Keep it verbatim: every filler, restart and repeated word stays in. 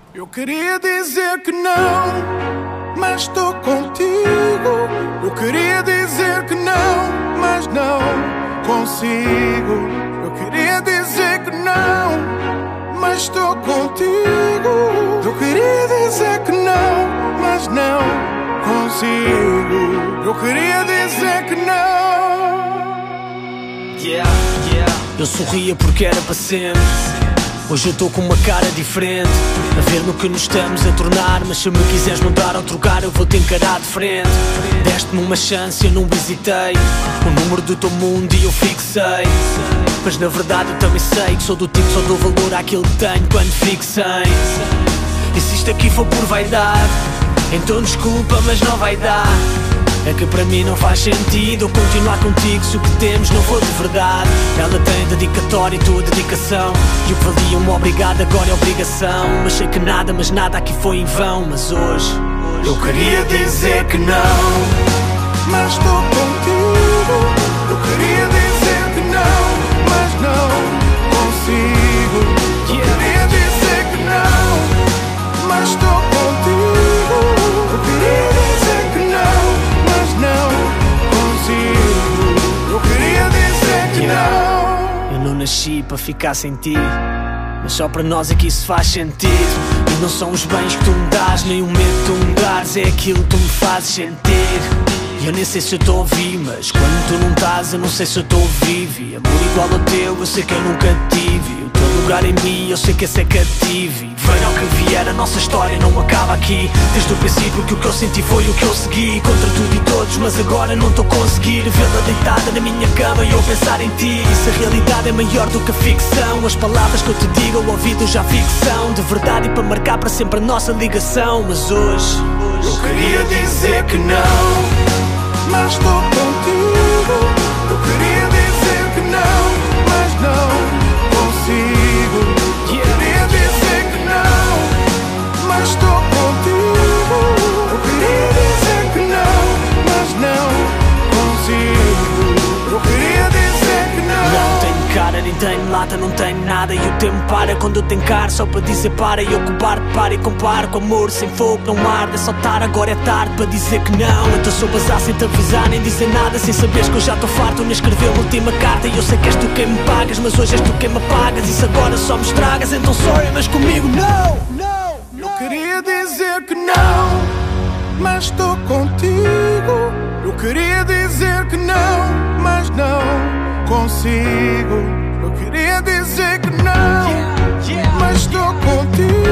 Eu queria dizer que não, mas estou contigo. Eu queria dizer que não, mas não consigo. Eu queria dizer que não, mas estou contigo. Eu queria dizer que não, mas não consigo. Eu queria dizer que não. Yeah, yeah. Eu sorria porque era para sempre. Hoje eu estou com uma cara diferente, a ver no que nos estamos a tornar. Mas se me quiseres mudar ou trocar, eu vou-te encarar de frente. Deste-me uma chance, eu não hesitei. O número do teu mundo e eu fixei. Mas na verdade eu também sei que sou do tipo que só dou valor àquilo que tenho quando fixei. E se isto aqui for por vaidade, então desculpa, mas não vai dar. É que para mim não faz sentido eu continuar contigo se o que temos não for de verdade. Ela tem dedicatória e tua dedicação, e o que valia um obrigado agora é obrigação. Mas sei que nada, mas nada aqui foi em vão. Mas hoje eu queria dizer que não, mas estou contigo. Eu queria dizer que não, mas não consigo. Eu queria dizer que não, mas estou contigo. Eu queria dizer que não, mas não consigo. Eu queria dizer que não. Eu não nasci para ficar sem ti, mas só para nós é que isso faz sentido. E não são os bens que tu me dás, nem o medo que tu me dás, é aquilo que tu me fazes sentir. E eu nem sei se eu estou a ouvir, mas quando tu não estás eu não sei se eu estou vivo. E amor igual ao teu eu sei que eu nunca tive. O teu lugar em mim eu sei que esse é cativo. E venha ao que vier, a nossa história não acaba aqui. Desde o princípio que o que eu senti foi o que eu segui, contra tudo e todos, mas agora não estou a conseguir vê-la deitada na minha cama e eu pensar em ti. E se a realidade é maior do que a ficção, as palavras que eu te digo ao ouvido já ficção de verdade e para marcar para sempre a nossa ligação. Mas hoje eu queria dizer que não, mas estou contigo. Eu queria dizer que não, mas não consigo. Eu queria dizer que não, mas estou contigo. Eu queria dizer que não, mas não consigo. Eu queria dizer que não. Não tenho cara, nem tenho lata, não tenho nada. E o tempo para quando eu tenho cara, só para dizer para. E eu cobarde para e comparo com amor sem fogo não arde. É saltar, agora é tarde para dizer que não. Então sou bazar sem te avisar, nem dizer nada, sem saberes que eu já estou farto nem escrever a última carta. E eu sei que és tu quem me pagas, mas hoje és tu quem me apagas. E se agora só me estragas, então sorry, mas comigo não, não, não. Eu queria dizer que não, mas estou contigo. Eu queria dizer que não, mas não consigo. Eu queria dizer que não, mas estou contigo.